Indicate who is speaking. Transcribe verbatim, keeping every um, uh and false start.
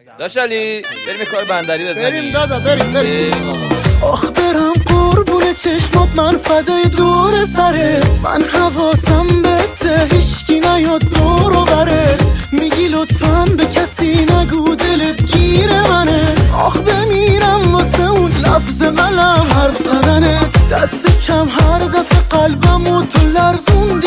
Speaker 1: داشالی بریم یه کار بندری بزنیم.
Speaker 2: بریم دادا بریم بریم.
Speaker 3: آخ برم قربون چشمات من فدای دور سرت، من حواسم بده هیشکی نیاد دور و برت، میگی لطفاً به کسی نگو دلت گیر منه، آخ بمیرم واسه اون لفظ ملم حرف زدنت، دست کم هر دفعه قلبم و تو لرزون